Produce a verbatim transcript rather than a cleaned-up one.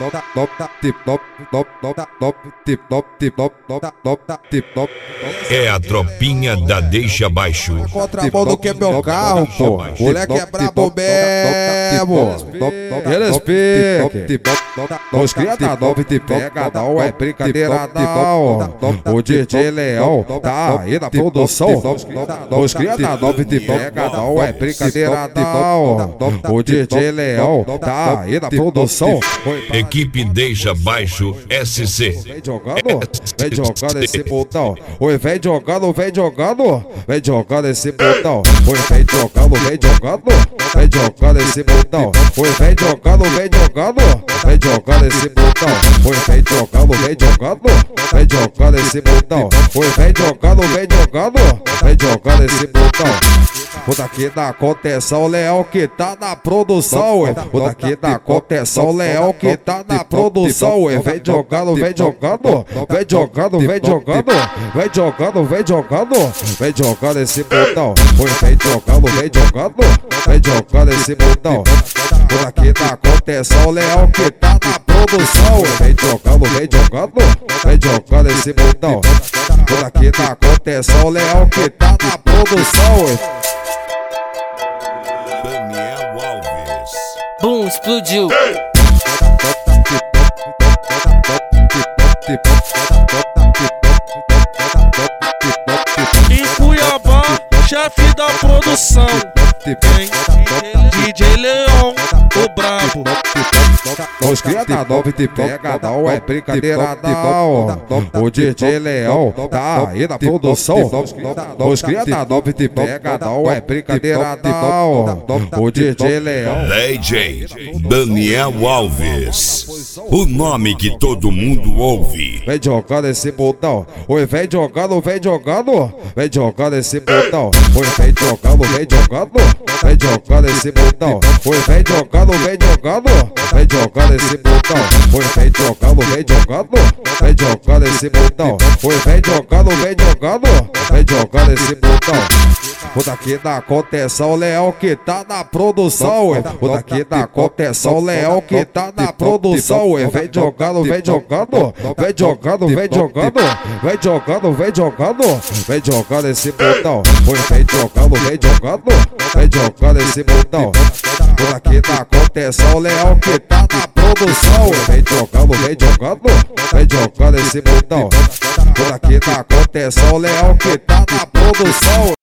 É a tropinha da Deixa Baixo. Contrabando que é meu carro, pô. Moleque é brabo mesmo. Eles piquem. Os cria da nove te pega, não é brincadeira não. O D J Leão tá aí na produção. Os cria da nove te pega, não é brincadeira não. O D J Leão tá aí na produção. Equipe Deixa Baixo S C. Vem jogando, vem jogando esse botão. Oi, vem jogando, vem jogando. Vem jogando esse botão. Oi, vem jogando, vem jogando. Vem jogando esse botão. Oi, vem jogando, vem jogando. Vem jogando esse botão. Oi, vem jogando, vem jogando. Vem jogando esse botão. Oi, vem jogando, vem jogando. Vem jogando esse botão. O daqui da contenção, Leão que tá na produção, ué. O daqui da contenção, Leão que tá na produção, ué. Vem jogando, vem jogando. Vem jogando, vem jogando. Vem jogando, vem jogando. Vem jogando esse botão. Oi, vem jogando, vem jogando. Vem jogando esse botão. O daqui da contenção, Leão que tá na produção, ué. Vem jogando, vem jogando. Vem jogando esse botão. O daqui da contenção, Leão que tá na produção, ué. Daniel Alves. Bum, explodiu. Em Cuiabá, chefe da produção. D J Leão, o brabo. Os cria da nove te pega, não é brincadeira não. O D J Leão tá aí na produção. Os cria da nove te pega, não é brincadeira não. O D J Leão. D J Daniel Alves. O nome que todo mundo ouve. Vem jogando esse botão. Oi, vem jogando, vem jogando. Vem jogando esse botão. Oi, vem jogando, vem jogando. Vem jogando esse botão. Oi, vem jogando, vem jogando. Vem jogando esse botão. Oi, vem jogando, vem jogando. Vem jogando esse botão. Oi, vem jogando, vem jogando. Vem jogando esse botão. O daqui da contenção, Leão que tá na produção, ué. O daqui da contenção, Leão que tá na produção, ué. Vem jogando, vem jogando. Vem jogando, vem jogando. Vem jogando, vem jogando. Vem jogando esse botão. Oi, vem jogando, vem jogando. Vem jogando esse botão. O daqui da contenção, Leão que tá na produção, ué. Vem jogando, vem jogando. Vem jogando esse botão. O daqui da contenção, Leão que tá na produção.